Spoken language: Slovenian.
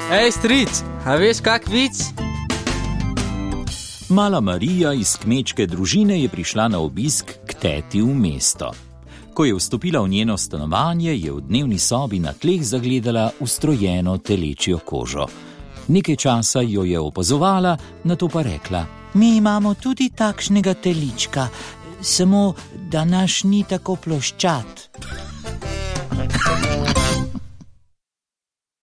Ej, stric, a veš kak vic? Mala Marija iz kmečke družine je prišla na obisk k teti v mesto. Ko je vstopila v njeno stanovanje, je v dnevni sobi na tleh zagledala ustrojeno telečjo kožo. Nekaj časa jo je opazovala, nato pa rekla: Mi imamo tudi takšnega telička, samo da naš ni tako ploščat.